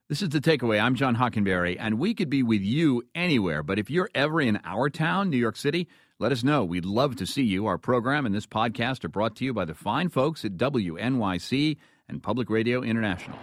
This is The Takeaway. I'm John Hockenberry, and we could be with you anywhere. But if you're ever in our town, New York City, let us know. We'd love to see you. Our program and this podcast are brought to you by the fine folks at WNYC and Public Radio International.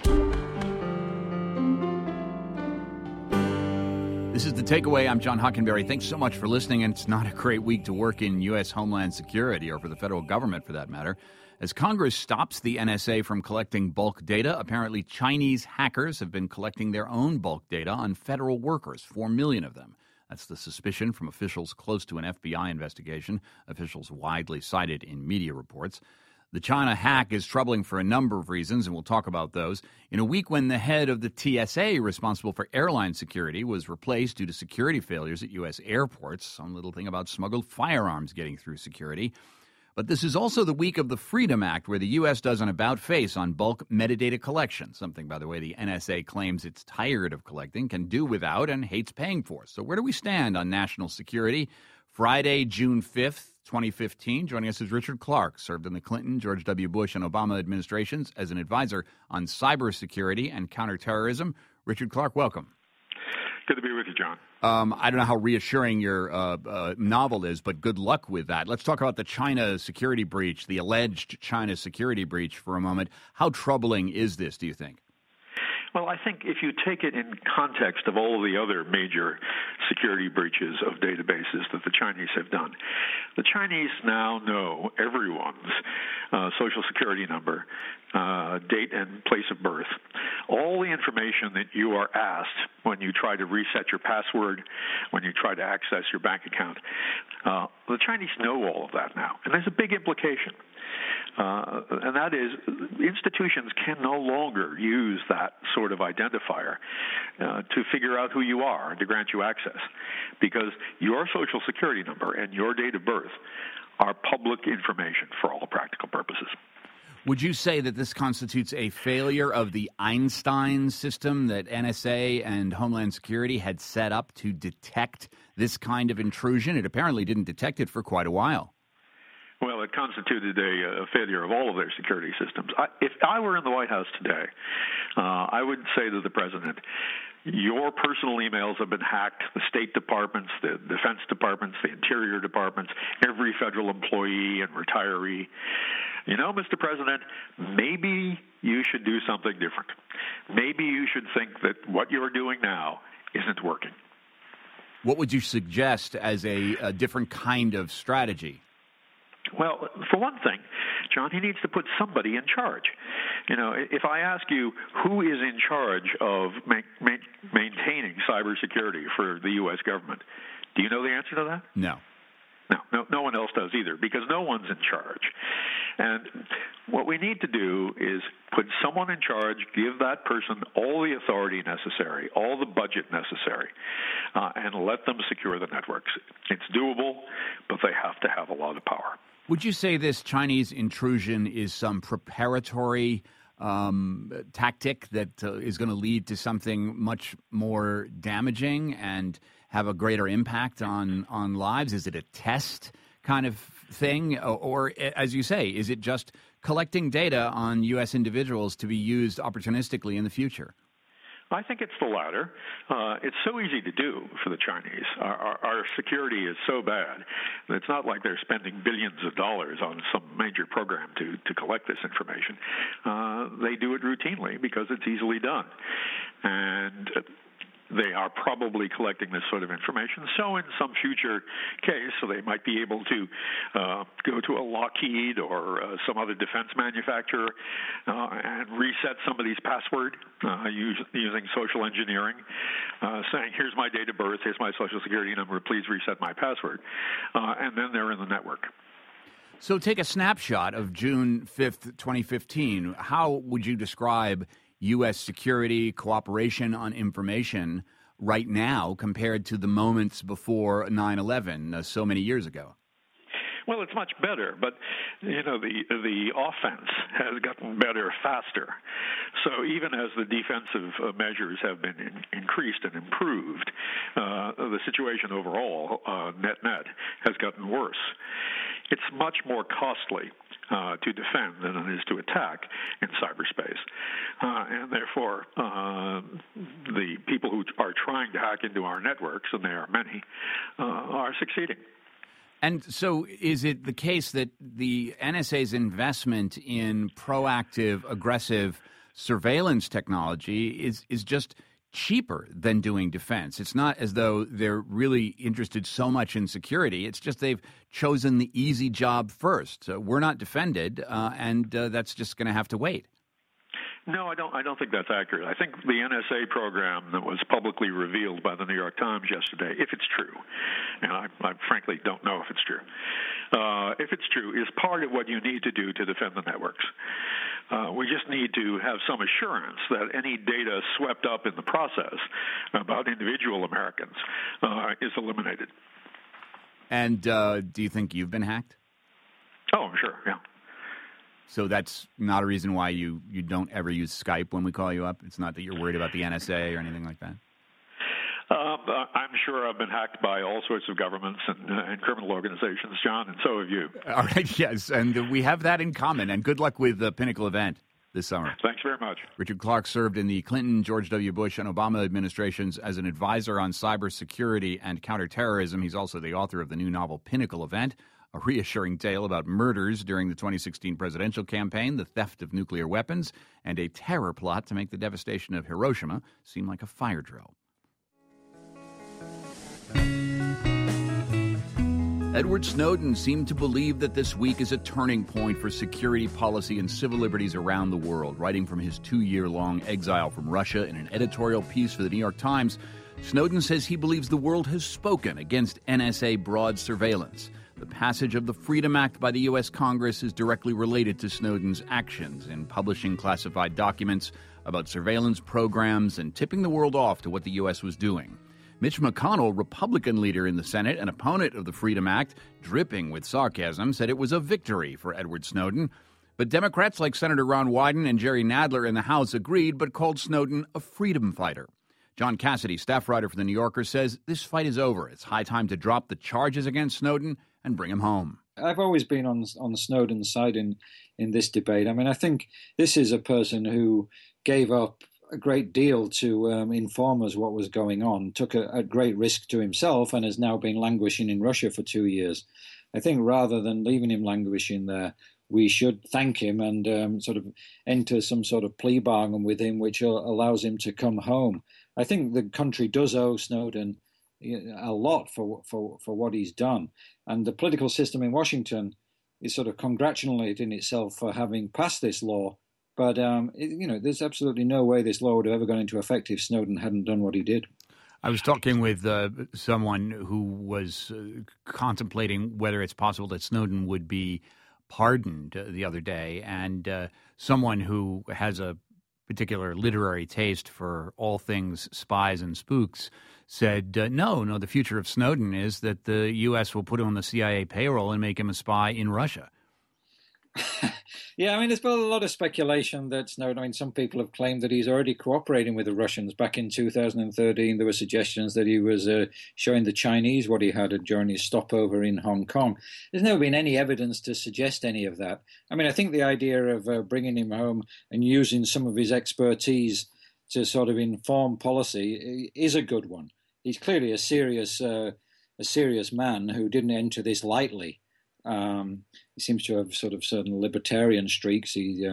This is The Takeaway. I'm John Hockenberry. Thanks so much for listening. And it's not a great week to work in U.S. Homeland Security, or for the federal government for that matter. As Congress stops the NSA from collecting bulk data, apparently Chinese hackers have been collecting their own bulk data on federal workers, 4 million of them. That's the suspicion from officials close to an FBI investigation, officials widely cited in media reports. The China hack is troubling for a number of reasons, and we'll talk about those. In a week when the head of the TSA responsible for airline security was replaced due to security failures at U.S. airports, some little thing about smuggled firearms getting through security. But this is also the week of the Freedom Act, where the U.S. does an about-face on bulk metadata collection, something, by the way, the NSA claims it's tired of collecting, can do without, and hates paying for. So where do we stand on national security? Friday, June 5th, 2015. Joining us is Richard Clarke, served in the Clinton, George W. Bush, and Obama administrations as an advisor on cybersecurity and counterterrorism. Richard Clarke, welcome. Good to be with you, John. I don't know how reassuring your novel is, but good luck with that. Let's talk about the China security breach, the alleged China security breach for a moment. How troubling is this, do you think? Well, I think if you take it in context of all of the other major security breaches of databases that the Chinese have done, the Chinese now know everyone's social security number, date and place of birth, all the information that you are asked when you try to reset your password, when you try to access your bank account. The Chinese know all of that now, and there's a big implication. And that is, institutions can no longer use that sort of identifier to figure out who you are and to grant you access, because your social security number and your date of birth are public information for all practical purposes. Would you say that this constitutes a failure of the Einstein system that NSA and Homeland Security had set up to detect this kind of intrusion? It apparently didn't detect it for quite a while. Well, it constituted a failure of all of their security systems. If I were in the White House today, I would say to the president, your personal emails have been hacked, the State Departments, the Defense Departments, the Interior Departments, every federal employee and retiree. You know, Mr. President, maybe you should do something different. Maybe you should think that what you're doing now isn't working. What would you suggest as a different kind of strategy? Well, for one thing, John, he needs to put somebody in charge. You know, if I ask you who is in charge of maintaining cybersecurity for the U.S. government, do you know the answer to that? No. No one else does either, because no one's in charge. And what we need to do is put someone in charge, give that person all the authority necessary, all the budget necessary, and let them secure the networks. It's doable, but they have to have a lot of power. Would you say this Chinese intrusion is some preparatory tactic that is going to lead to something much more damaging and have a greater impact on lives? Is it a test kind of thing? Or, as you say, is it just collecting data on U.S. individuals to be used opportunistically in the future? I think it's the latter. It's so easy to do for the Chinese. Our security is so bad that it's not like they're spending billions of dollars on some major program to collect this information. They do it routinely because it's easily done. And they are probably collecting this sort of information. So in some future case, so they might be able to go to a Lockheed or some other defense manufacturer and reset somebody's password using social engineering, saying, here's my date of birth, here's my social security number, please reset my password. And then they're in the network. So take a snapshot of June 5th, 2015. How would you describe U.S. security, cooperation on information right now compared to the moments before 9/11 so many years ago? Well, it's much better, but the offense has gotten better faster. So even as the defensive measures have been increased and improved, the situation overall, net, has gotten worse. It's much more costly to defend than it is to attack in cyberspace. And therefore, the people who are trying to hack into our networks, and there are many, are succeeding. And so is it the case that the NSA's investment in proactive, aggressive surveillance technology is just cheaper than doing defense? It's not as though they're really interested so much in security. It's just they've chosen the easy job first. So we're not defended, and that's just going to have to wait. No, I don't think that's accurate. I think the NSA program that was publicly revealed by the New York Times yesterday, if it's true, and I frankly don't know if it's true, if it's true, is part of what you need to do to defend the networks. We just need to have some assurance that any data swept up in the process about individual Americans is eliminated. And do you think you've been hacked? Oh, I'm sure, yeah. So that's not a reason why you don't ever use Skype when we call you up? It's not that you're worried about the NSA or anything like that? I'm sure I've been hacked by all sorts of governments and criminal organizations, John, and so have you. All right, yes, and we have that in common. And good luck with the Pinnacle event this summer. Thanks very much. Richard Clark served in the Clinton, George W. Bush, and Obama administrations as an advisor on cybersecurity and counterterrorism. He's also the author of the new novel Pinnacle Event, a reassuring tale about murders during the 2016 presidential campaign, the theft of nuclear weapons, and a terror plot to make the devastation of Hiroshima seem like a fire drill. Edward Snowden seemed to believe that this week is a turning point for security policy and civil liberties around the world. Writing from his 2-year-long exile from Russia in an editorial piece for the New York Times, Snowden says he believes the world has spoken against NSA broad surveillance. The passage of the Freedom Act by the U.S. Congress is directly related to Snowden's actions in publishing classified documents about surveillance programs and tipping the world off to what the U.S. was doing. Mitch McConnell, Republican leader in the Senate and opponent of the Freedom Act, dripping with sarcasm, said it was a victory for Edward Snowden. But Democrats like Senator Ron Wyden and Jerry Nadler in the House agreed, but called Snowden a freedom fighter. John Cassidy, staff writer for The New Yorker, says this fight is over. It's high time to drop the charges against Snowden and bring him home. I've always been on the Snowden side in this debate. I mean, I think this is a person who gave up a great deal to inform us what was going on, took a great risk to himself, and has now been languishing in Russia for 2 years. I think rather than leaving him languishing there, we should thank him and sort of enter some sort of plea bargain with him, which allows him to come home. I think the country does owe Snowden a lot for what he's done. And the political system in Washington is sort of congratulating itself for having passed this law. But, there's absolutely no way this law would have ever gone into effect if Snowden hadn't done what he did. I was talking with someone who was contemplating whether it's possible that Snowden would be pardoned the other day, and someone who has a particular literary taste for all things spies and spooks said, no, the future of Snowden is that the U.S. will put him on the CIA payroll and make him a spy in Russia. Yeah, I mean, there's been a lot of speculation that Snowden, some people have claimed that he's already cooperating with the Russians. Back in 2013, there were suggestions that he was showing the Chinese what he had during his stopover in Hong Kong. There's never been any evidence to suggest any of that. I mean, I think the idea of bringing him home and using some of his expertise to sort of inform policy is a good one. He's clearly a serious man who didn't enter this lightly. He seems to have sort of certain libertarian streaks. He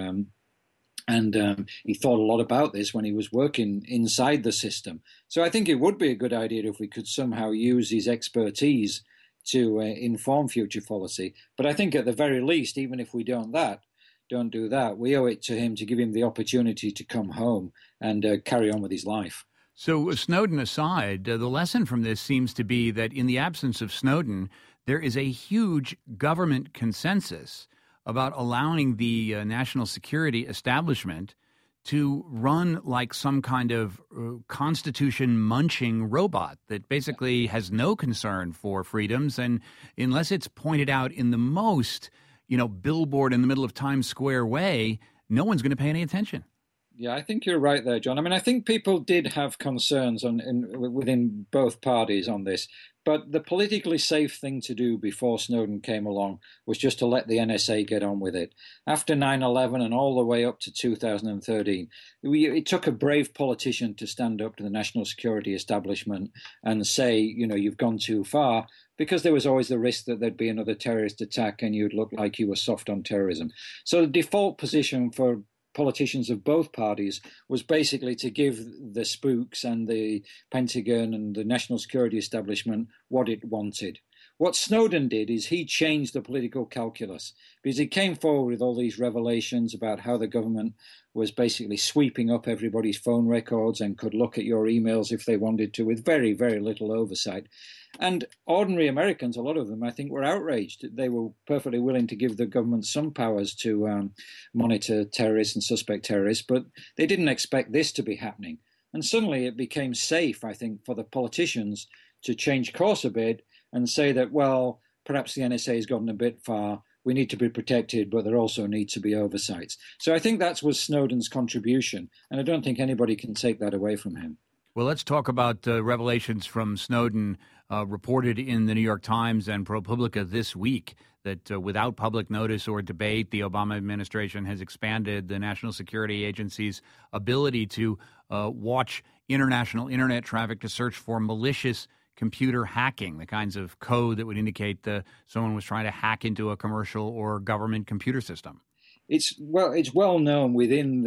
thought a lot about this when he was working inside the system. So I think it would be a good idea if we could somehow use his expertise to inform future policy. But I think at the very least, even if we don't do that, we owe it to him to give him the opportunity to come home and carry on with his life. So Snowden aside, the lesson from this seems to be that in the absence of Snowden, there is a huge government consensus about allowing the national security establishment to run like some kind of constitution-munching robot that basically has no concern for freedoms, and unless it's pointed out in the most, billboard in the middle of Times Square way, no one's going to pay any attention. Yeah, I think you're right there, John. I mean, I think people did have concerns within both parties on this, but the politically safe thing to do before Snowden came along was just to let the NSA get on with it. After 9/11 and all the way up to 2013, it took a brave politician to stand up to the national security establishment and say, you've gone too far, because there was always the risk that there'd be another terrorist attack and you'd look like you were soft on terrorism. So the default position for politicians of both parties was basically to give the spooks and the Pentagon and the national security establishment what it wanted. What Snowden did is he changed the political calculus, because he came forward with all these revelations about how the government was basically sweeping up everybody's phone records and could look at your emails if they wanted to, with very, very little oversight. And ordinary Americans, a lot of them, I think, were outraged. They were perfectly willing to give the government some powers to monitor terrorists and suspect terrorists, but they didn't expect this to be happening. And suddenly it became safe, I think, for the politicians to change course a bit and say that, well, perhaps the NSA has gotten a bit far. We need to be protected, but there also needs to be oversights. So I think that was Snowden's contribution, and I don't think anybody can take that away from him. Well, let's talk about revelations from Snowden reported in the New York Times and ProPublica this week, that without public notice or debate, the Obama administration has expanded the National Security Agency's ability to watch international internet traffic to search for malicious computer hacking, the kinds of code that would indicate someone was trying to hack into a commercial or government computer system. It's well known within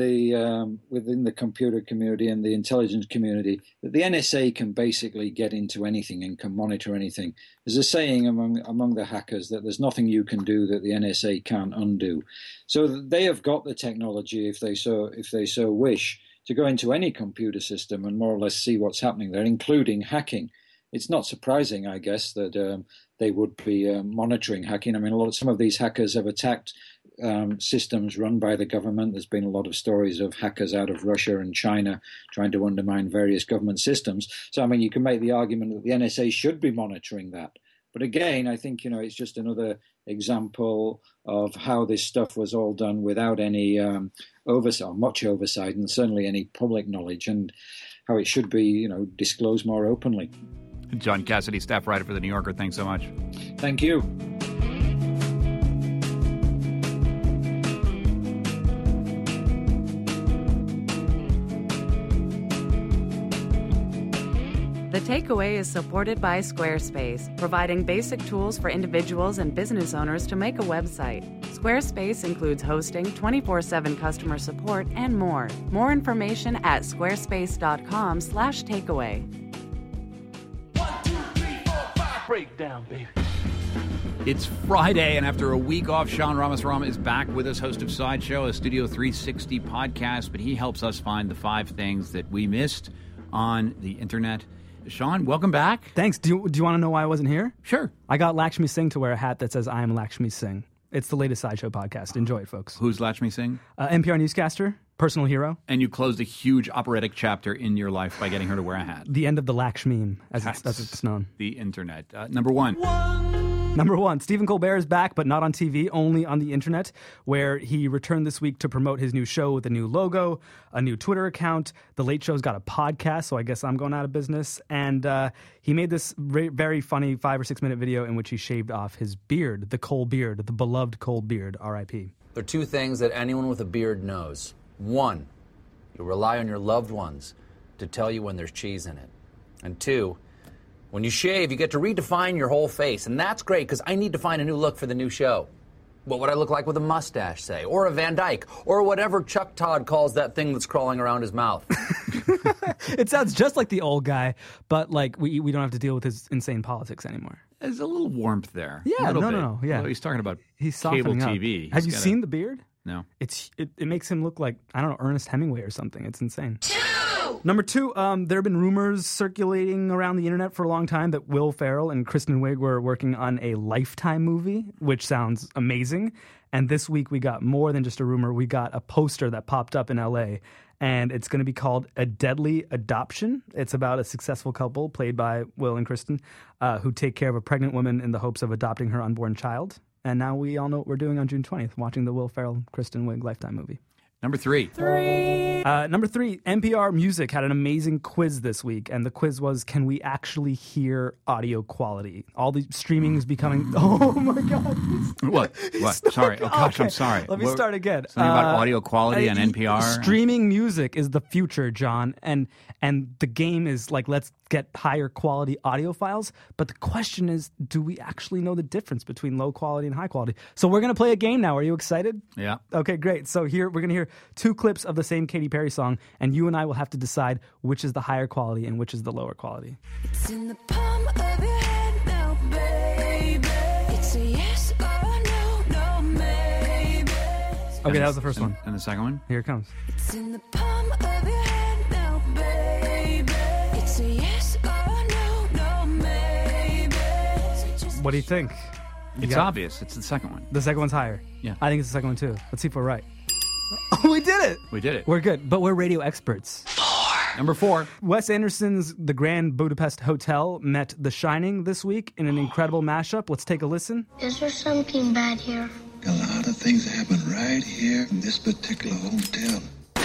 the computer community and the intelligence community that the NSA can basically get into anything and can monitor anything. There's a saying among the hackers that there's nothing you can do that the NSA can't undo. So they have got the technology, if they so wish, to go into any computer system and more or less see what's happening there, including hacking. It's not surprising, I guess, that they would be monitoring hacking. I mean, some of these hackers have attacked systems run by the government. There's been a lot of stories of hackers out of Russia and China trying to undermine various government systems. So, I mean, you can make the argument that the NSA should be monitoring that. But again, I think, it's just another example of how this stuff was all done without any oversight, or much oversight, and certainly any public knowledge, and how it should be, disclosed more openly. John Cassidy, staff writer for The New Yorker, thanks so much. Thank you. The Takeaway is supported by Squarespace, providing basic tools for individuals and business owners to make a website. Squarespace includes hosting, 24/7 customer support, and more. More information at squarespace.com/takeaway. Breakdown, baby. It's Friday, and after a week off, Sean Ramaswamy is back with us, host of Sideshow, a Studio 360 podcast, but he helps us find the 5 things that we missed on the internet. Sean, welcome back. Thanks. Do you want to know why I wasn't here? Sure. I got Lakshmi Singh to wear a hat that says, "I am Lakshmi Singh." It's the latest Sideshow podcast. Enjoy it, folks. Who's Lakshmi Singh? NPR newscaster, personal hero. And you closed a huge operatic chapter in your life by getting her to wear a hat. The end of the Lakshmi, as it's known. The internet. Number one. Number one, Stephen Colbert is back, but not on TV, only on the internet, where he returned this week to promote his new show with a new logo, a new Twitter account. The Late Show's got a podcast, so I guess I'm going out of business. And he made this very funny 5 or 6 minute video in which he shaved off his beard, the Cole beard, the beloved Cole beard, R.I.P. There are 2 things that anyone with a beard knows. 1, you rely on your loved ones to tell you when there's cheese in it. And 2, when you shave, you get to redefine your whole face, and that's great because I need to find a new look for the new show. What would I look like with a mustache, say, or a Van Dyke, or whatever Chuck Todd calls that thing that's crawling around his mouth? It sounds just like the old guy, but like we don't have to deal with his insane politics anymore. There's a little warmth there. Yeah, no, yeah. Well, he's talking about he's cable up. TV. Have you seen the beard? No. It makes him look like, I don't know, Ernest Hemingway or something. It's insane. Number 2, there have been rumors circulating around the internet for a long time that Will Ferrell and Kristen Wiig were working on a Lifetime movie, which sounds amazing. And this week we got more than just a rumor. We got a poster that popped up in LA, and it's going to be called A Deadly Adoption. It's about a successful couple, played by Will and Kristen, who take care of a pregnant woman in the hopes of adopting her unborn child. And now we all know what we're doing on June 20th, watching the Will Ferrell, Kristen Wiig Lifetime movie. Number 3. Number 3, NPR Music had an amazing quiz this week, and the quiz was, can we actually hear audio quality? All the streaming is becoming... Oh, my God. What? Sorry. Oh, gosh, Okay. I'm sorry. Let me start again. Something about audio quality on NPR? Streaming music is the future, John, and the game is like, let's get higher quality audio files, but the question is, do we actually know the difference between low quality and high quality? So we're going to play a game now. Are you excited? Yeah. Okay, great. So here we're going to hear 2 clips of the same Katy Perry song, and you and I will have to decide which is the higher quality and which is the lower quality. It's in the palm of your hand now, baby. It's a yes or no, maybe. Okay, that was the first one. And the second one? Here it comes. It's in the palm of your hand now, baby. It's a yes or no, maybe. What do you think? It's obvious. It's the second one. The second one's higher. Yeah. I think it's the second one too. Let's see if we're right. Oh, we did it! We did it. We're good, but we're radio experts. Number 4. Wes Anderson's The Grand Budapest Hotel met The Shining this week in an incredible mashup. Let's take a listen. Is there something bad here? A lot of things happen right here in this particular hotel.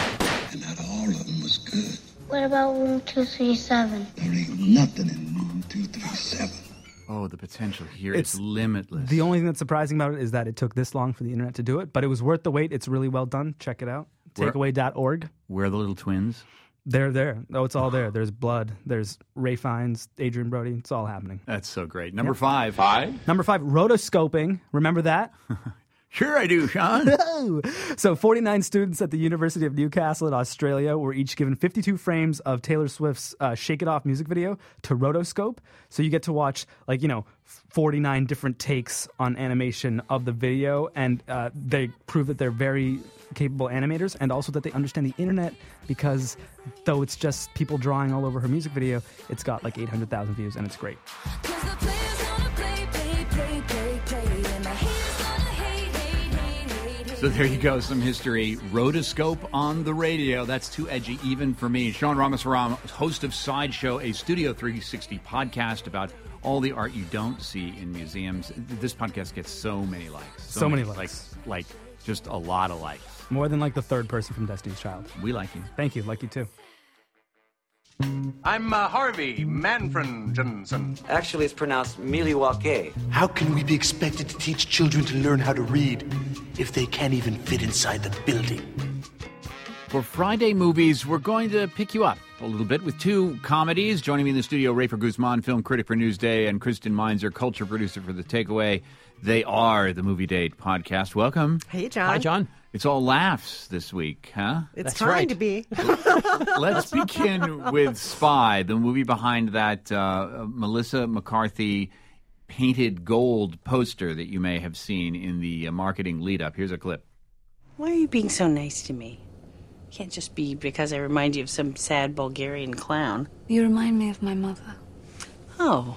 And not all of them was good. What about room 237? There ain't nothing in room 237. Oh, the potential here is limitless. The only thing that's surprising about it is that it took this long for the internet to do it, but it was worth the wait. It's really well done. Check it out. Takeaway.org. Where are the little twins? They're there. Oh, it's all there. There's blood. There's Ray Fiennes, Adrian Brody. It's all happening. That's so great. Number 5. Number 5, rotoscoping. Remember that? Sure I do, Sean. So 49 students at the University of Newcastle in Australia were each given 52 frames of Taylor Swift's Shake It Off music video to rotoscope. So you get to watch, 49 different takes on animation of the video, and they prove that they're very capable animators and also that they understand the internet, because though it's just people drawing all over her music video, it's got 800,000 views, and it's great. 'Cause the players gonna play, and the haters gonna hate. So there you go, some history. Rotoscope on the radio. That's too edgy even for me. Sean Ramasaram, host of Sideshow, a Studio 360 podcast about all the art you don't see in museums. This podcast gets so many likes. So many likes. Like just a lot of likes. More than the third person from Destiny's Child. We like you. Thank you. Like you too. I'm Harvey Manfred Johnson. Actually, it's pronounced Miliwake. How can we be expected to teach children to learn how to read if they can't even fit inside the building? For Friday Movies, we're going to pick you up a little bit with 2 comedies. Joining me in the studio, Rafer Guzman, film critic for Newsday, and Kristen Meinzer, culture producer for The Takeaway. They are the Movie Date podcast. Welcome. Hey, John. Hi, John. It's all laughs this week, huh? It's trying to be. Let's begin with Spy, the movie behind that Melissa McCarthy painted gold poster that you may have seen in the marketing lead-up. Here's a clip. Why are you being so nice to me? Can't just be because I remind you of some sad Bulgarian clown. You remind me of my mother. Oh,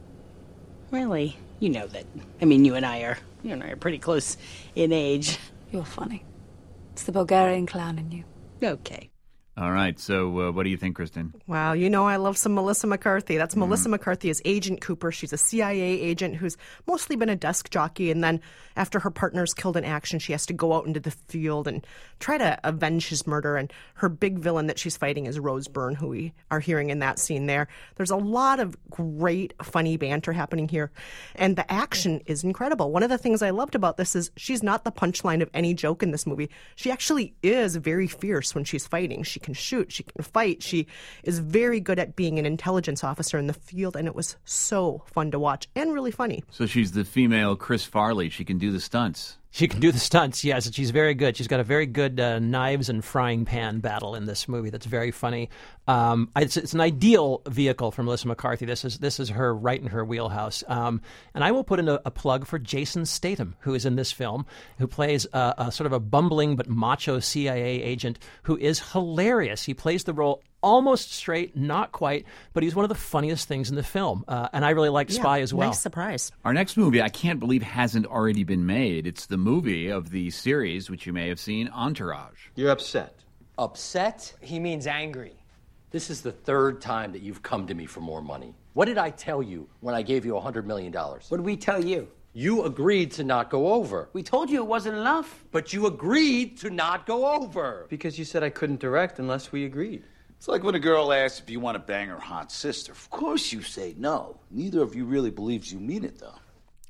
really? You know that. I mean, you and I are pretty close in age. You're funny. It's the Bulgarian clown in you. Okay. All right, so what do you think, Kristen? Wow, I love some Melissa McCarthy. That's Melissa McCarthy as Agent Cooper. She's a CIA agent who's mostly been a desk jockey, and then after her partner's killed in action, she has to go out into the field and try to avenge his murder, and her big villain that she's fighting is Rose Byrne, who we are hearing in that scene there. There's a lot of great, funny banter happening here, and the action is incredible. One of the things I loved about this is she's not the punchline of any joke in this movie. She actually is very fierce when she's fighting. She can shoot, she can fight, she is very good at being an intelligence officer in the field, and it was so fun to watch and really funny. So she's the female Chris Farley. She can do the stunts. She can do the stunts, yes. She's very good. She's got a very good knives and frying pan battle in this movie that's very funny. It's an ideal vehicle for Melissa McCarthy. This is her right in her wheelhouse. And I will put in a plug for Jason Statham, who is in this film, who plays a sort of a bumbling but macho CIA agent who is hilarious. He plays the role almost straight, not quite, but he's one of the funniest things in the film. And I really like Spy as well. Nice surprise. Our next movie, I can't believe hasn't already been made. It's the movie of the series, which you may have seen, Entourage. You're upset. Upset? He means angry. This is the third time that you've come to me for more money. What did I tell you when I gave you $100 million? What did we tell you? You agreed to not go over. We told you it wasn't enough. But you agreed to not go over. Because you said I couldn't direct unless we agreed. It's like when a girl asks if you want to bang her hot sister. Of course you say no. Neither of you really believes you mean it, though.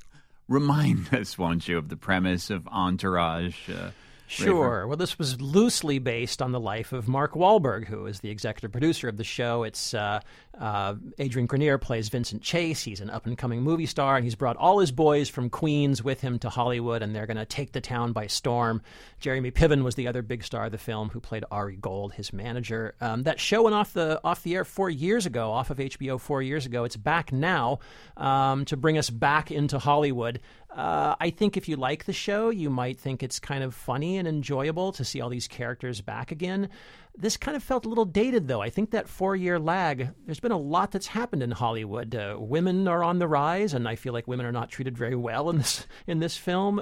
Remind us, won't you, of the premise of Entourage? Sure. Well, this was loosely based on the life of Mark Wahlberg, who is the executive producer of the show. It's Adrian Grenier plays Vincent Chase. He's an up-and-coming movie star, and he's brought all his boys from Queens with him to Hollywood, and they're going to take the town by storm. Jeremy Piven was the other big star of the film, who played Ari Gold, his manager. That show went off the air 4 years ago, off of HBO 4 years ago. It's back now to bring us back into Hollywood. I think if you like the show, you might think it's kind of funny and enjoyable to see all these characters back again. This kind of felt a little dated, though. I think that 4-year lag, there's been a lot that's happened in Hollywood. Women are on the rise, and I feel like women are not treated very well in this film.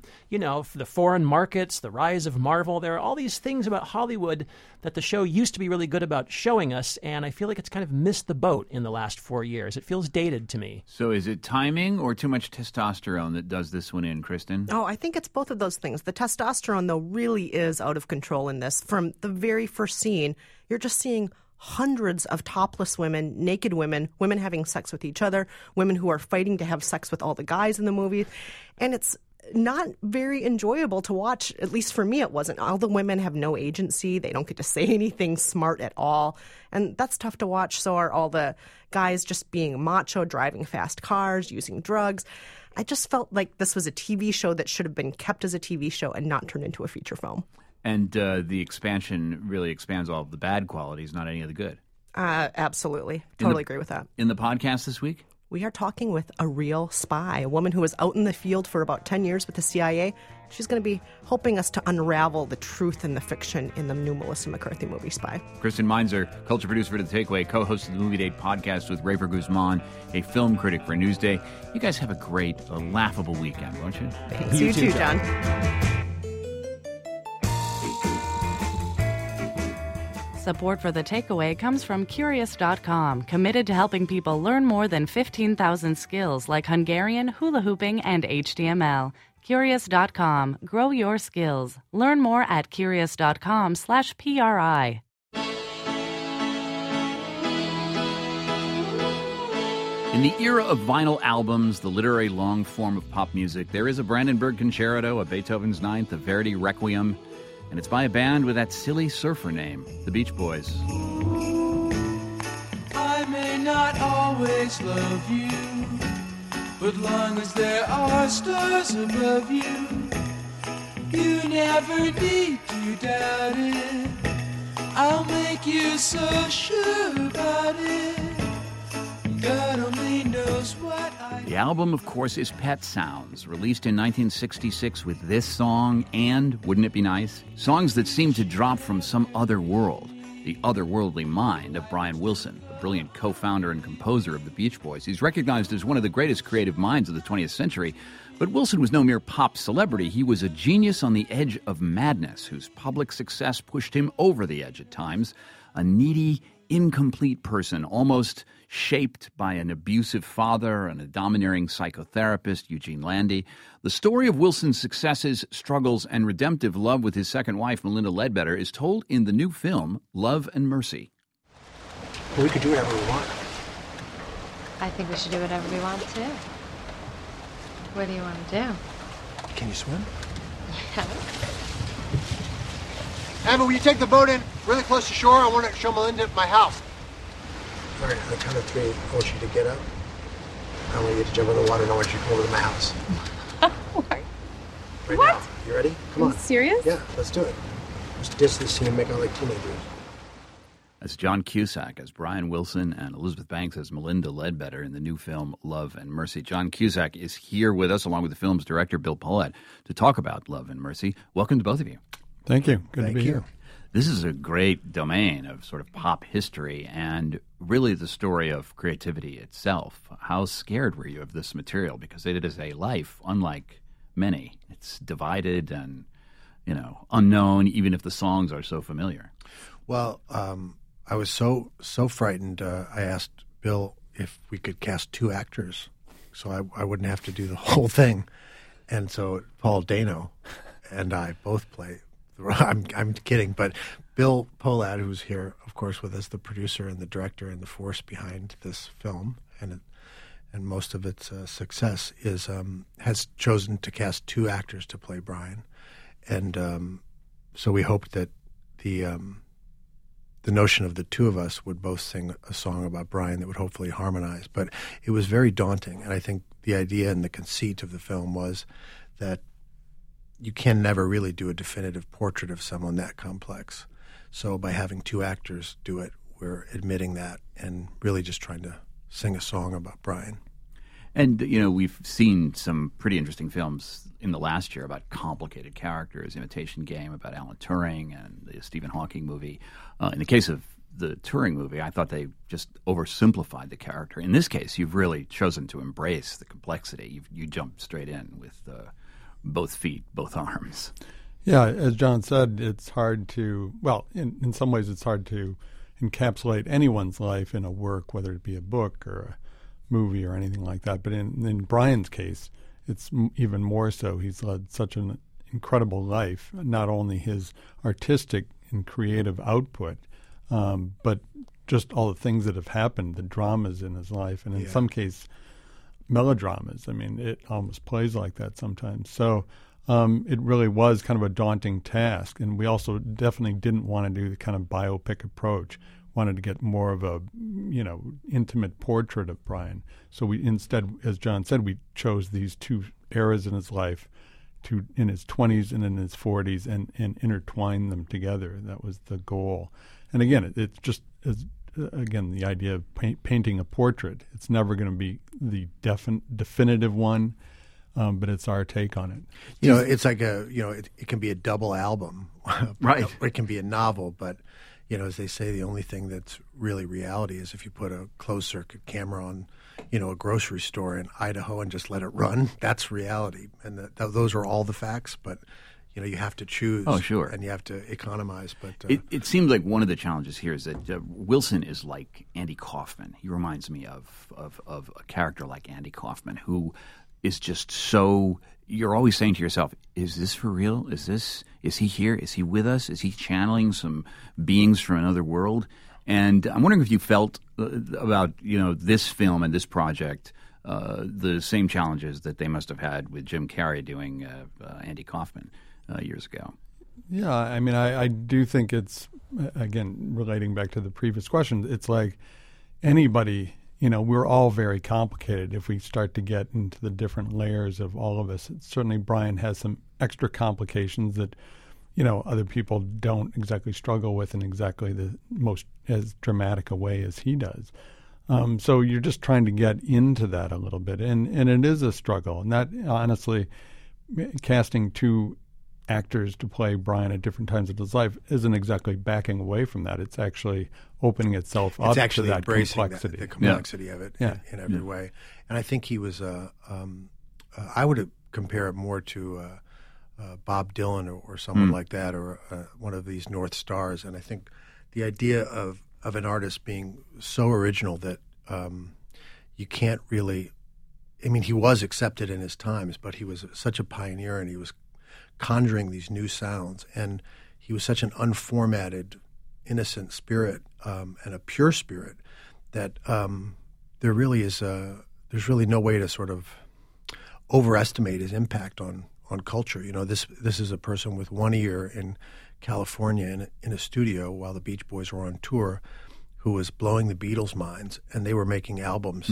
The foreign markets, the rise of Marvel, there are all these things about Hollywood that the show used to be really good about showing us, and I feel like it's kind of missed the boat in the last 4 years. It feels dated to me. So is it timing or too much testosterone that does this one in, Kristen? Oh, I think it's both of those things. The testosterone, though, really is out of control in this. From the very first scene, you're just seeing hundreds of topless women, naked women, women having sex with each other, women who are fighting to have sex with all the guys in the movie. And it's not very enjoyable to watch. At least for me, it wasn't. All the women have no agency. They don't get to say anything smart at all. And that's tough to watch. So are all the guys just being macho, driving fast cars, using drugs. I just felt like this was a TV show that should have been kept as a TV show and not turned into a feature film. And the expansion really expands all of the bad qualities, not any of the good. Absolutely. Totally agree with that. In the podcast this week? We are talking with a real spy, a woman who was out in the field for about 10 years with the CIA. She's going to be helping us to unravel the truth and the fiction in the new Melissa McCarthy movie, Spy. Kristen Meinzer, culture producer for The Takeaway, co-host of the Movie Date podcast with Rafer Guzman, a film critic for Newsday. You guys have a great, laughable weekend, won't you? Thanks. You too, John. Support for The Takeaway comes from Curious.com, committed to helping people learn more than 15,000 skills like Hungarian, hula hooping, and HTML. Curious.com. Grow your skills. Learn more at Curious.com/PRI. In the era of vinyl albums, the literary long form of pop music, there is a Brandenburg Concerto, a Beethoven's Ninth, a Verdi Requiem, and it's by a band with that silly surfer name, the Beach Boys. I may not always love you, but long as there are stars above you, you never need to doubt it. I'll make you so sure about it. God only knows what I... The album, of course, is Pet Sounds, released in 1966 with this song and Wouldn't It Be Nice? Songs that seem to drop from some other world, the otherworldly mind of Brian Wilson, the brilliant co-founder and composer of the Beach Boys. He's recognized as one of the greatest creative minds of the 20th century, but Wilson was no mere pop celebrity. He was a genius on the edge of madness, whose public success pushed him over the edge at times, a needy, incomplete person, almost shaped by an abusive father and a domineering psychotherapist, Eugene Landy. The story of Wilson's successes, struggles, and redemptive love with his second wife, Melinda Ledbetter, is told in the new film, Love and Mercy. Well, we could do whatever we want. I think we should do whatever we want, too. What do you want to do? Can you swim? Yeah. Emma, will you take the boat in really close to shore? I want to show Melinda my house. All right, on the count of three, I want you to get up. I want you to jump in the water, and I want you to come over to my house. Right What? now. You ready? Come on. Are you serious? Yeah, let's do it. Let's diss this scene and make out like teenagers. That's John Cusack as Brian Wilson and Elizabeth Banks as Melinda Ledbetter in the new film Love and Mercy. John Cusack is here with us, along with the film's director, Bill Pollett, to talk about Love and Mercy. Welcome to both of you. Thank you. Good to be here. This is a great domain of sort of pop history and really the story of creativity itself. How scared were you of this material? Because it is a life unlike many. It's divided and, unknown, even if the songs are so familiar? Well, I was so frightened. I asked Bill if we could cast 2 actors, so I wouldn't have to do the whole thing. And so Paul Dano and I both play. I'm kidding, but Bill Pohlad, who's here, of course, with us, the producer and the director and the force behind this film, and most of its success has chosen to cast 2 actors to play Brian, and so we hoped that the notion of the 2 of us would both sing a song about Brian that would hopefully harmonize. But it was very daunting, and I think the idea and the conceit of the film was that you can never really do a definitive portrait of someone that complex. So by having 2 actors do it, we're admitting that and really just trying to sing a song about Brian. And, we've seen some pretty interesting films in the last year about complicated characters, Imitation Game about Alan Turing and the Stephen Hawking movie. In the case of the Turing movie, I thought they just oversimplified the character. In this case, you've really chosen to embrace the complexity. You jumped straight in with both feet, both arms. Yeah, as John said, it's hard to, in some ways it's hard to encapsulate anyone's life in a work, whether it be a book or a movie or anything like that. But in Brian's case, it's even more so. He's led such an incredible life, not only his artistic and creative output, but just all the things that have happened, the dramas in his life, and in some cases, melodramas. I mean, it almost plays like that sometimes. So it really was kind of a daunting task, and we also definitely didn't want to do the kind of biopic approach. Wanted to get more of a, intimate portrait of Brian. So we instead, as John said, we chose these 2 eras in his life, in his 20s and in his 40s, and intertwine them together. That was the goal. And again, it's just the idea of painting a portrait. It's never going to be the definitive one, but it's our take on it. It's like it can be a double album, right? It can be a novel, but as they say, the only thing that's really reality is if you put a closed-circuit camera on, a grocery store in Idaho and just let it run. That's reality, and those are all the facts. But you have to choose. Oh, sure. And you have to economize. But it seems like one of the challenges here is that Wilson is like Andy Kaufman. He reminds me of a character like Andy Kaufman, who is just so. You're always saying to yourself, is this for real? Is he here? Is he with us? Is he channeling some beings from another world? And I'm wondering if you felt about, this film and this project, the same challenges that they must have had with Jim Carrey doing Andy Kaufman years ago. Yeah, I mean, I do think it's, again, relating back to the previous question, it's like anybody, we're all very complicated if we start to get into the different layers of all of us. Certainly Brian has some extra complications that, other people don't exactly struggle with in exactly the most as dramatic a way as he does. So you're just trying to get into that a little bit. And it is a struggle. And that, honestly, casting 2 actors to play Brian at different times of his life isn't exactly backing away from that. It's actually opening itself up to that complexity. The complexity of it in every way. And I think he was, I would compare it more to Bob Dylan or someone like that, or one of these North Stars. And I think the idea of an artist being so original that you can't really, he was accepted in his times, but he was such a pioneer, and he was conjuring these new sounds, and he was such an unformatted, innocent spirit, and a pure spirit that there really is there's really no way to sort of overestimate his impact on culture. This is a person with one ear in California in a studio while the Beach Boys were on tour, who was blowing the Beatles' minds, and they were making albums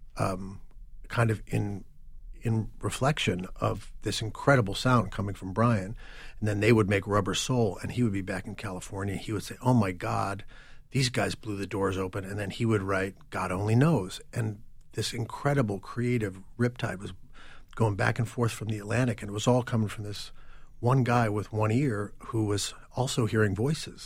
kind of in reflection of this incredible sound coming from Brian. And then they would make Rubber Soul, and he would be back in California. He would say, oh, my God, these guys blew the doors open. And then he would write God Only Knows. And this incredible creative riptide was going back and forth from the Atlantic, and it was all coming from this one guy with one ear who was also hearing voices.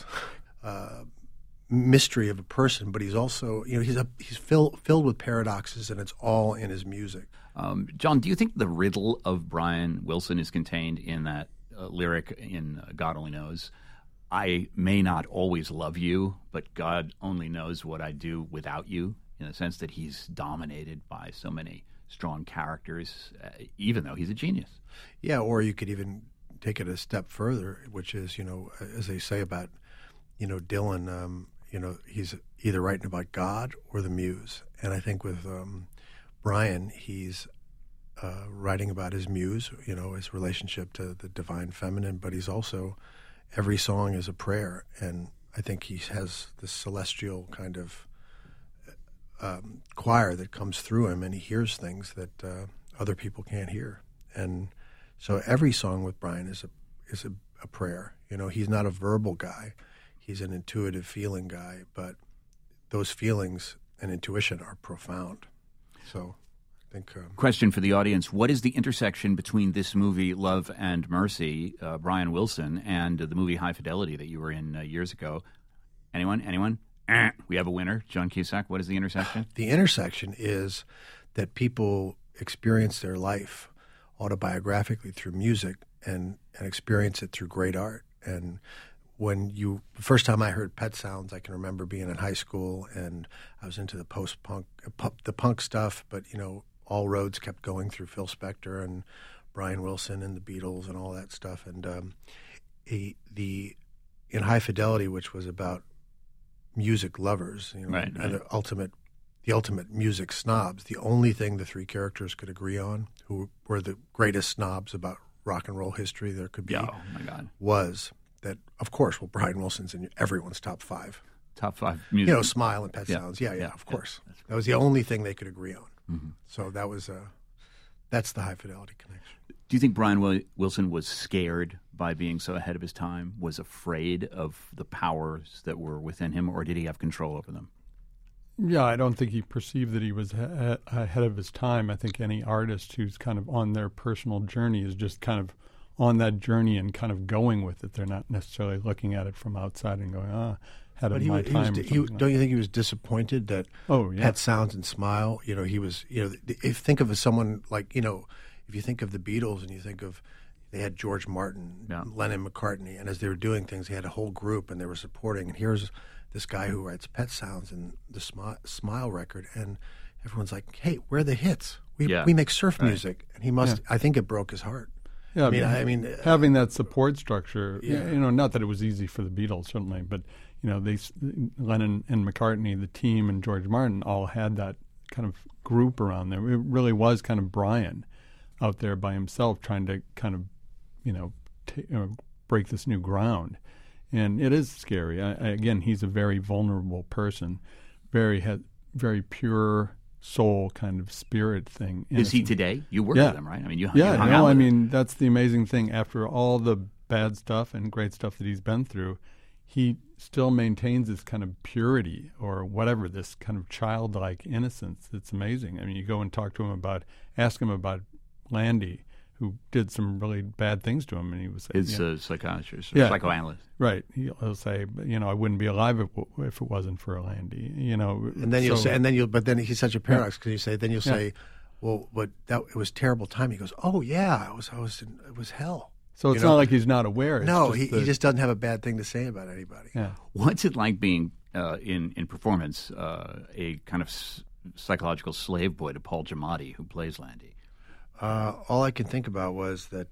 Mystery of a person, but he's also, he's filled with paradoxes, and it's all in his music. John, do you think the riddle of Brian Wilson is contained in that lyric in God Only Knows, I may not always love you, but God only knows what I do without you, in the sense that he's dominated by so many strong characters, even though he's a genius. Yeah, or you could even take it a step further, which is, as they say about, Dylan, he's either writing about God or the muse. And I think with Brian, he's writing about his muse, his relationship to the divine feminine, but he's also, every song is a prayer. And I think he has this celestial kind of choir that comes through him, and he hears things that other people can't hear. And so every song with Brian is a prayer. He's not a verbal guy. He's an intuitive feeling guy, but those feelings and intuition are profound. So I think... Question for the audience. What is the intersection between this movie, Love and Mercy, Brian Wilson, and the movie High Fidelity that you were in years ago? Anyone? We have a winner. John Cusack, what is the intersection? The intersection is that people experience their life autobiographically through music and experience it through great art. And the first time I heard Pet Sounds, I can remember being in high school, and I was into the post-punk, the punk stuff, but, all roads kept going through Phil Spector and Brian Wilson and the Beatles and all that stuff. And in High Fidelity, which was about music lovers, right. And the ultimate music snobs, the only thing the three characters could agree on, who were the greatest snobs about rock and roll history there could be, oh my God, was that, of course, Brian Wilson's in everyone's top five. Top five music. Smile and Pet Sounds. Yeah, of course. That was the only thing they could agree on. Mm-hmm. So that's the High Fidelity connection. Do you think Brian Wilson was scared by being so ahead of his time, was afraid of the powers that were within him, or did he have control over them? Yeah, I don't think he perceived that he was ahead of his time. I think any artist who's kind of on their personal journey is just kind of on that journey and kind of going with it. They're not necessarily looking at it from outside and going, ahead of my time. Don't you think he was disappointed that Pet Sounds and Smile, he was, if you think of someone like, if you think of the Beatles and you think of, they had George Martin, Lennon, McCartney, and as they were doing things, they had a whole group and they were supporting, and here's this guy who writes Pet Sounds and the Smile record, and everyone's like, hey, where are the hits? We make surf music. And he must, I think it broke his heart. Yeah, I mean, having that support structure, not that it was easy for the Beatles, certainly, but, Lennon and McCartney, the team, and George Martin all had that kind of group around there. It really was kind of Brian out there by himself trying to kind of, break this new ground. And it is scary. Again, he's a very vulnerable person, very pure soul kind of spirit thing. Is he today? You work with him, right? I mean, you hung out with I him. mean, that's the amazing thing. After all the bad stuff and great stuff that he's been through, he still maintains this kind of purity or whatever, this kind of childlike innocence. It's amazing. I mean, you go and ask him about Landy, who did some really bad things to him, and he was his psychiatrist, or psychoanalyst. Right. He'll say, I wouldn't be alive if it wasn't for Landy. And then you'll say, but then he's such a paradox because you'll say, well, but it was terrible time. He goes, oh yeah, it was hell. So it's not like he's not aware. He just doesn't have a bad thing to say about anybody. Yeah. What's it like being in performance a kind of psychological slave boy to Paul Giamatti, who plays Landy? All I could think about was that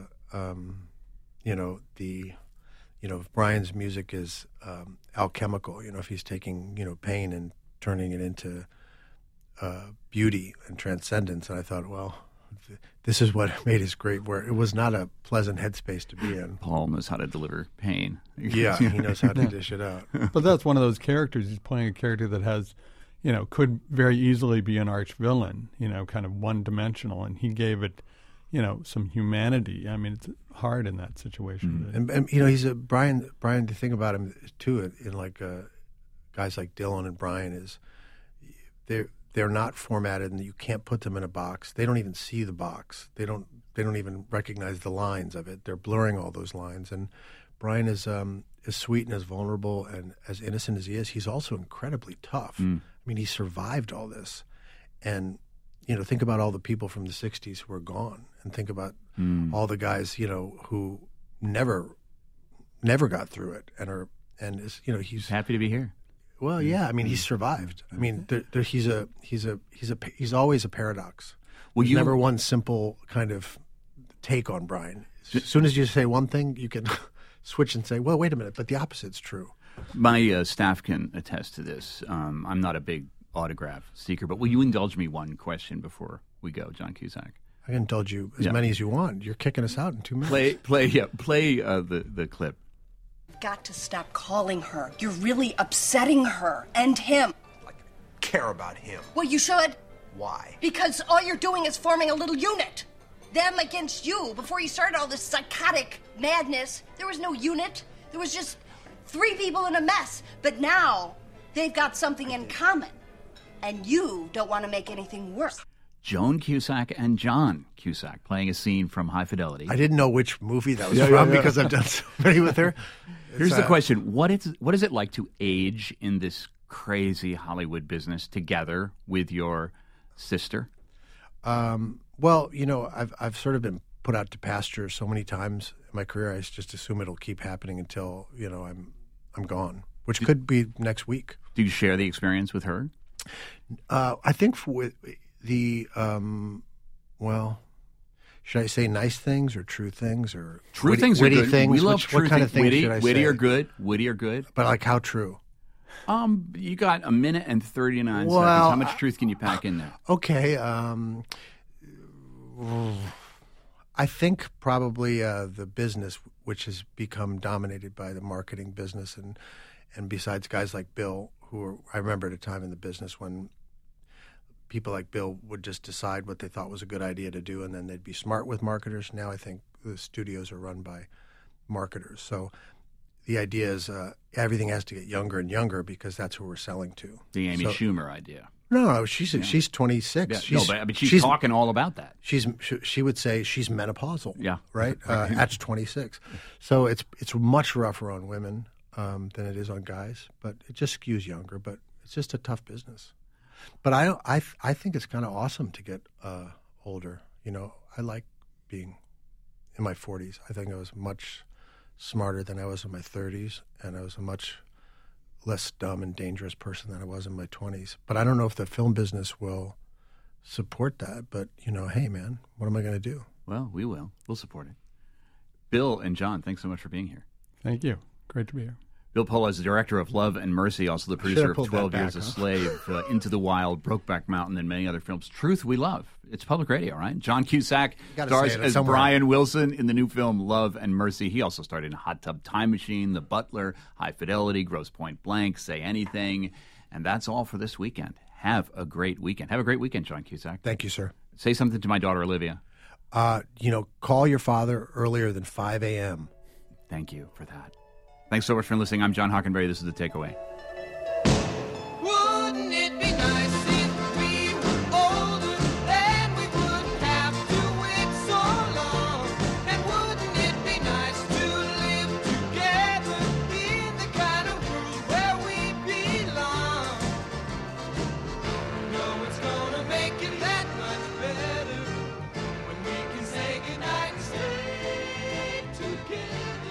if Brian's music is alchemical, if he's taking pain and turning it into beauty and transcendence, and I thought, well, this is what made his great work. It was not a pleasant headspace to be in. Paul knows how to deliver pain. Yeah, he knows how to dish it out. But that's one of those characters. He's playing a character that has, could very easily be an arch villain, kind of one-dimensional, and he gave it, some humanity. I mean, it's hard in that situation. Mm-hmm. And he's Brian. The thing about him too, in like guys like Dylan and Brian, is they're not formatted, and you can't put them in a box. They don't even see the box. They don't even recognize the lines of it. They're blurring all those lines. And Brian is as sweet and as vulnerable and as innocent as he is. He's also incredibly tough. I mean, he survived all this, and think about all the people from the '60s who are gone, and think about all the guys who never got through it, and is, you know, he's happy to be here. Well, yeah, I mean, he's survived. I mean, he's always a paradox. Well, There's never one simple kind of take on Brian. As soon as you say one thing, you can switch and say, well, wait a minute, but the opposite's true. My staff can attest to this. I'm not a big autograph seeker, but will you indulge me one question before we go, John Cusack? I can indulge you as many as you want. You're kicking us out in 2 minutes. Play the clip. You've got to stop calling her. You're really upsetting her and him. Care about him. Well, you should. Why? Because all you're doing is forming a little unit. Them against you. Before you started all this psychotic madness, there was no unit. There was just 3 people in a mess. But now, they've got something in common. And you don't want to make anything worse. Joan Cusack and John Cusack playing a scene from High Fidelity. I didn't know which movie that was from because I've done so many with her. Here's the question. What is it like to age in this crazy Hollywood business together with your sister? Well, you know, I've sort of been put out to pasture so many times in my career. I just assume it'll keep happening until, you know, I'm gone, which could be next week. Do you share the experience with her? I think with the well, should I say nice things or true things or true things witty are good. things? We love what kind of things witty, should I witty say? are good. Witty are good. But like how true? You got a minute and 39 Well, seconds. How much truth can you pack in there? Okay. I think probably the business, which has become dominated by the marketing business, and besides guys like Bill, I remember at a time in the business when people like Bill would just decide what they thought was a good idea to do, and then they'd be smart with marketers. Now I think the studios are run by marketers. So the idea is everything has to get younger and younger because that's who we're selling to. The Amy Schumer idea. No, she's 26. Yeah, but she's talking all about that. She would say she's menopausal. Yeah, right. At 26, so it's much rougher on women than it is on guys, but it just skews younger. But it's just a tough business. But I think it's kind of awesome to get older. You know, I like being in my 40s. I think I was much smarter than I was in my 30s, and I was a much less dumb and dangerous person than I was in my 20s. But I don't know if the film business will support that. But, you know, hey, man, what am I going to do? Well, we will. We'll support it. Bill and John, thanks so much for being here. Thank you. Great to be here. Bill Pola is the director of Love and Mercy, also the producer of 12 Years a Slave, Into the Wild, Brokeback Mountain, and many other films. Truth We Love. It's public radio, right? John Cusack stars as Brian Wilson in the new film Love and Mercy. He also starred in Hot Tub Time Machine, The Butler, High Fidelity, Grosse Pointe Blank, Say Anything. And that's all for this weekend. Have a great weekend. Have a great weekend, John Cusack. Thank you, sir. Say something to my daughter, Olivia. You know, call your father earlier than 5 a.m. Thank you for that. Thanks so much for listening. I'm John Hockenberry. This is The Takeaway. Wouldn't it be nice if we were older, then we wouldn't have to wait so long? And wouldn't it be nice to live together in the kind of world where we belong? No, it's gonna make it that much better when we can say goodnight and stay together.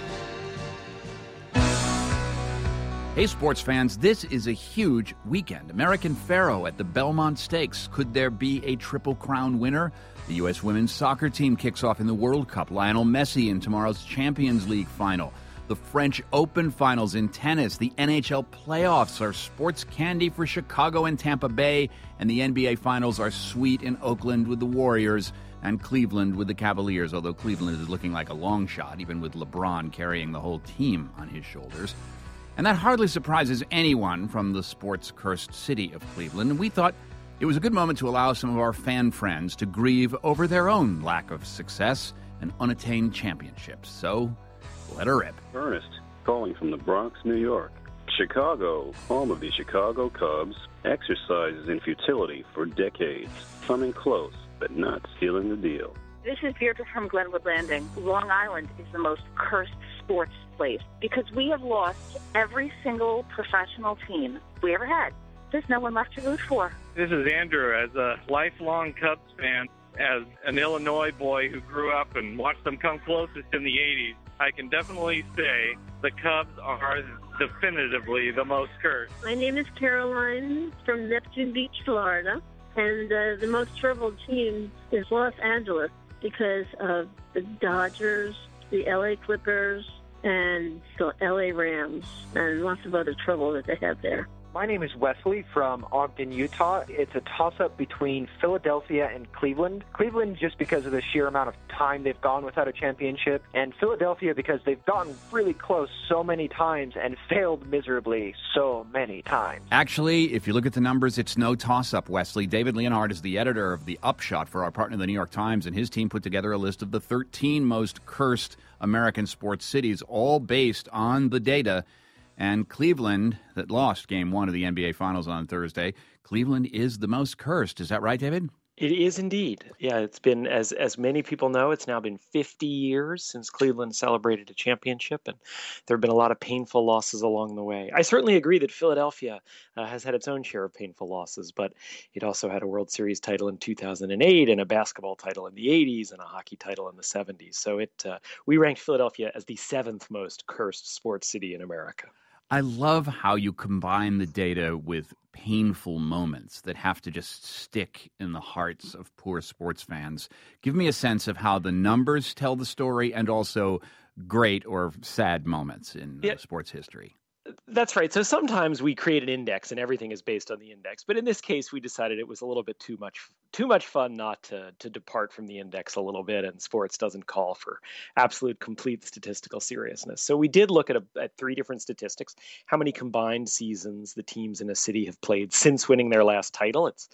Hey, sports fans, this is a huge weekend. American Pharoah at the Belmont Stakes. Could there be a Triple Crown winner? The U.S. women's soccer team kicks off in the World Cup. Lionel Messi in tomorrow's Champions League final. The French Open finals in tennis. The NHL playoffs are sports candy for Chicago and Tampa Bay. And the NBA finals are sweet in Oakland with the Warriors and Cleveland with the Cavaliers, although Cleveland is looking like a long shot, even with LeBron carrying the whole team on his shoulders. And that hardly surprises anyone from the sports-cursed city of Cleveland. And we thought it was a good moment to allow some of our fan friends to grieve over their own lack of success and unattained championships. So, let her rip. Ernest, calling from the Bronx, New York. Chicago, home of the Chicago Cubs, exercises in futility for decades. Coming close, but not sealing the deal. This is Deirdre from Glenwood Landing. Long Island is the most cursed sports place because we have lost every single professional team we ever had. There's no one left to root for. This is Andrew. As a lifelong Cubs fan, as an Illinois boy who grew up and watched them come closest in the 80s, I can definitely say the Cubs are definitively the most cursed. My name is Caroline from Neptune Beach, Florida, and the most troubled team is Los Angeles because of the Dodgers, the LA Clippers, and the LA Rams, and lots of other trouble that they have there. My name is Wesley from Ogden, Utah. It's a toss-up between Philadelphia and Cleveland. Cleveland just because of the sheer amount of time they've gone without a championship, and Philadelphia because they've gotten really close so many times and failed miserably so many times. Actually, if you look at the numbers, it's no toss-up, Wesley. David Leonhardt is the editor of The Upshot for our partner, the New York Times, and his team put together a list of the 13 most cursed American sports cities, all based on the data. And Cleveland, that lost Game 1 of the NBA Finals on Thursday, Cleveland is the most cursed. Is that right, David? It is indeed. Yeah, it's been, as many people know, it's now been 50 years since Cleveland celebrated a championship, and there have been a lot of painful losses along the way. I certainly agree that Philadelphia has had its own share of painful losses, but it also had a World Series title in 2008 and a basketball title in the 80s and a hockey title in the 70s. So we ranked Philadelphia as the 7th most cursed sports city in America. I love how you combine the data with painful moments that have to just stick in the hearts of poor sports fans. Give me a sense of how the numbers tell the story and also great or sad moments in sports history. That's right. So sometimes we create an index and everything is based on the index. But in this case, we decided it was a little bit too much fun not to depart from the index a little bit. And sports doesn't call for absolute complete statistical seriousness. So we did look at 3 different statistics. How many combined seasons the teams in a city have played since winning their last title. It's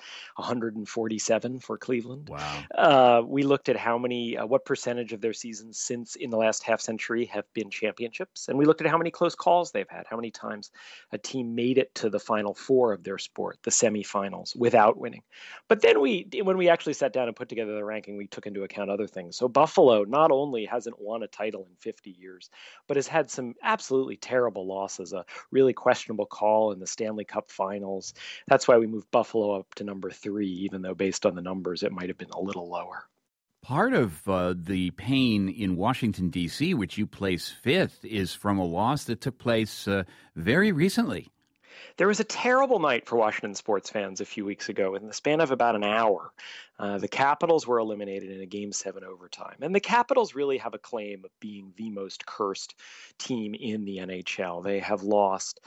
147 for Cleveland. Wow. We looked at what percentage of their seasons since in the last half century have been championships. And we looked at how many close calls they've had, how many times a team made it to the Final Four of their sport, the semifinals, without winning. But then when we actually sat down and put together the ranking, we took into account other things. So Buffalo not only hasn't won a title in 50 years, but has had some absolutely terrible losses, a really questionable call in the Stanley Cup Finals. That's why we moved Buffalo up to number 3, even though based on the numbers, it might have been a little lower. Part of the pain in Washington, D.C., which you place 5th, is from a loss that took place very recently. There was a terrible night for Washington sports fans a few weeks ago. In the span of about an hour, the Capitals were eliminated in a Game 7 overtime. And the Capitals really have a claim of being the most cursed team in the NHL. They have lost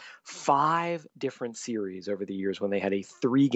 5 different series over the years when they had a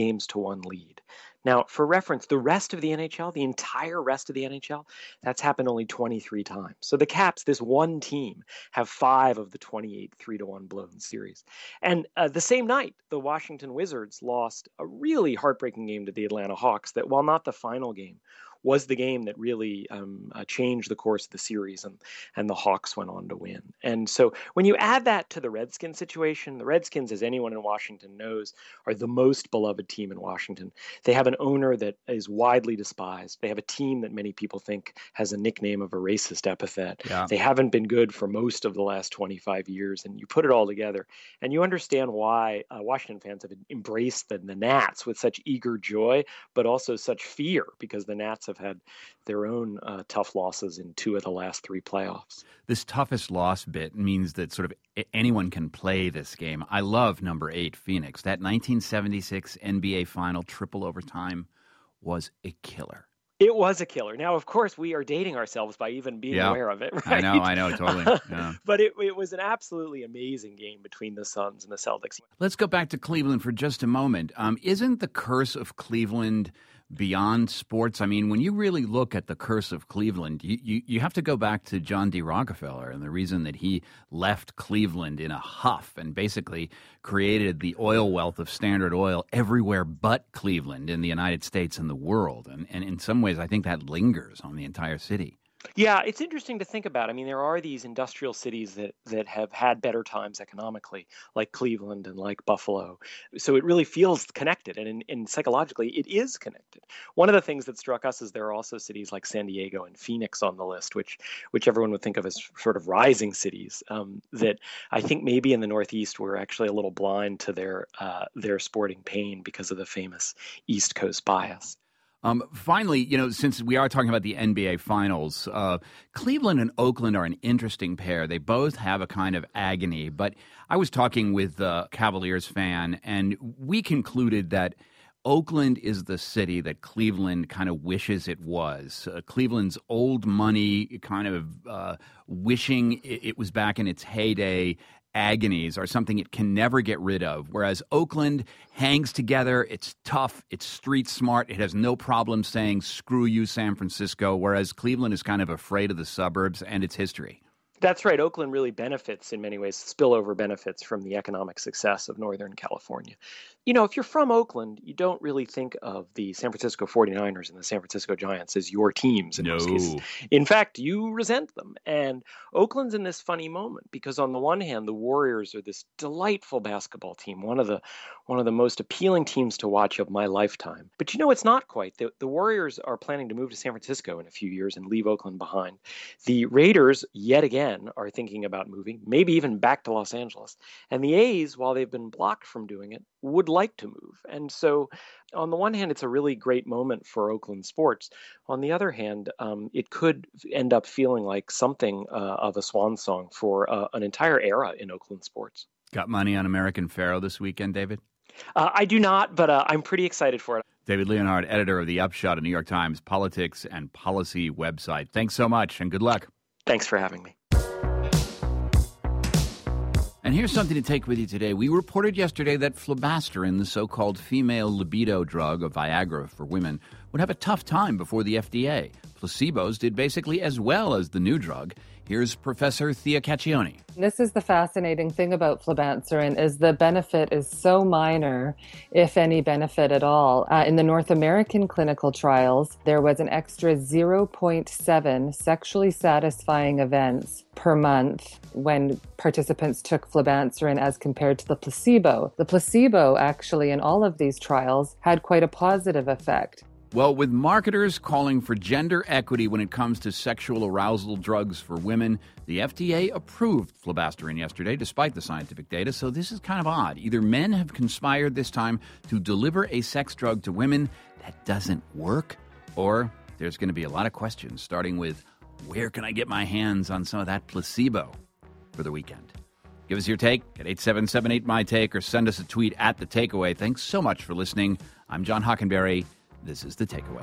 3-1 lead. Now, for reference, the rest of the NHL, the entire rest of the NHL, that's happened only 23 times. So the Caps, this one team, have 5 of the 28 3-1 blown series. And the same night, the Washington Wizards lost a really heartbreaking game to the Atlanta Hawks that, while not the final game, was the game that really changed the course of the series, and the Hawks went on to win. And so when you add that to the Redskins situation, the Redskins, as anyone in Washington knows, are the most beloved team in Washington. They have an owner that is widely despised. They have a team that many people think has a nickname of a racist epithet. Yeah. They haven't been good for most of the last 25 years, and you put it all together, and you understand why Washington fans have embraced the Nats with such eager joy, but also such fear, because the Nats have had their own tough losses in 2 of the last 3 playoffs. This toughest loss bit means that sort of anyone can play this game. I love number 8, Phoenix. That 1976 NBA final triple overtime was a killer. It was a killer. Now, of course, we are dating ourselves by even being aware of it, right? I know, totally. Yeah. But it was an absolutely amazing game between the Suns and the Celtics. Let's go back to Cleveland for just a moment. Isn't the curse of Cleveland beyond sports? I mean, when you really look at the curse of Cleveland, you have to go back to John D. Rockefeller and the reason that he left Cleveland in a huff and basically created the oil wealth of Standard Oil everywhere but Cleveland in the United States and the world. And in some ways, I think that lingers on the entire city. Yeah, it's interesting to think about. I mean, there are these industrial cities that have had better times economically, like Cleveland and like Buffalo. So it really feels connected, and psychologically, it is connected. One of the things that struck us is there are also cities like San Diego and Phoenix on the list, which everyone would think of as sort of rising cities. That I think maybe in the Northeast we're actually a little blind to their sporting pain because of the famous East Coast bias. Finally, since we are talking about the NBA Finals, Cleveland and Oakland are an interesting pair. They both have a kind of agony. But I was talking with a Cavaliers fan, and we concluded that Oakland is the city that Cleveland kind of wishes it was. Cleveland's old money kind of wishing it was back in its heyday agonies are something it can never get rid of, whereas Oakland hangs together. It's tough. It's street smart. It has no problem saying, screw you, San Francisco, whereas Cleveland is kind of afraid of the suburbs and its history. That's right. Oakland really benefits in many ways, spillover benefits from the economic success of Northern California. If you're from Oakland, you don't really think of the San Francisco 49ers and the San Francisco Giants as your teams in most cases. In fact, you resent them. And Oakland's in this funny moment because on the one hand, the Warriors are this delightful basketball team, one of the most appealing teams to watch of my lifetime. But it's not quite. The Warriors are planning to move to San Francisco in a few years and leave Oakland behind. The Raiders, yet again, are thinking about moving, maybe even back to Los Angeles. And the A's, while they've been blocked from doing it, would like to move. And so on the one hand, it's a really great moment for Oakland sports. On the other hand, it could end up feeling like something of a swan song for an entire era in Oakland sports. Got money on American Pharoah this weekend, David? I do not, but I'm pretty excited for it. David Leonhardt, editor of The Upshot, a New York Times politics and policy website. Thanks so much and good luck. Thanks for having me. And here's something to take with you today. We reported yesterday that flibanserin, the so-called female libido drug of Viagra for women, would have a tough time before the FDA. Placebos did basically as well as the new drug. Here's Professor Thea Caccioni. This is the fascinating thing about flibanserin is the benefit is so minor, if any benefit at all. In the North American clinical trials, there was an extra 0.7 sexually satisfying events per month when participants took flibanserin as compared to the placebo. The placebo actually in all of these trials had quite a positive effect. Well, with marketers calling for gender equity when it comes to sexual arousal drugs for women, the FDA approved flibanserin yesterday, despite the scientific data, so this is kind of odd. Either men have conspired this time to deliver a sex drug to women that doesn't work, or there's going to be a lot of questions, starting with, where can I get my hands on some of that placebo for the weekend? Give us your take at 877-8MY-TAKE or send us a tweet at The Takeaway. Thanks so much for listening. I'm John Hockenberry. This is The Takeaway.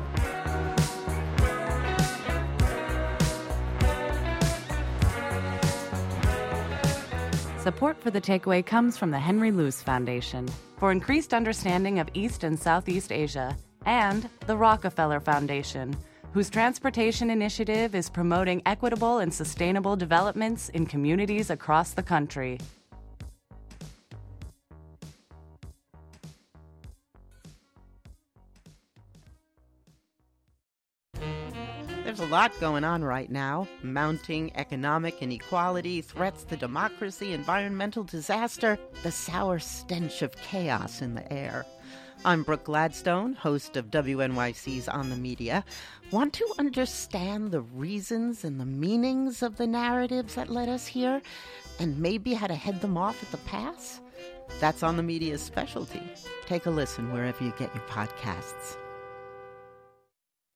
Support for The Takeaway comes from the Henry Luce Foundation for increased understanding of East and Southeast Asia, and the Rockefeller Foundation, whose transportation initiative is promoting equitable and sustainable developments in communities across the country. There's a lot going on right now. Mounting economic inequality, threats to democracy, environmental disaster, the sour stench of chaos in the air. I'm Brooke Gladstone, host of WNYC's On the Media. Want to understand the reasons and the meanings of the narratives that led us here, and maybe how to head them off at the pass? That's On the Media's specialty. Take a listen wherever you get your podcasts.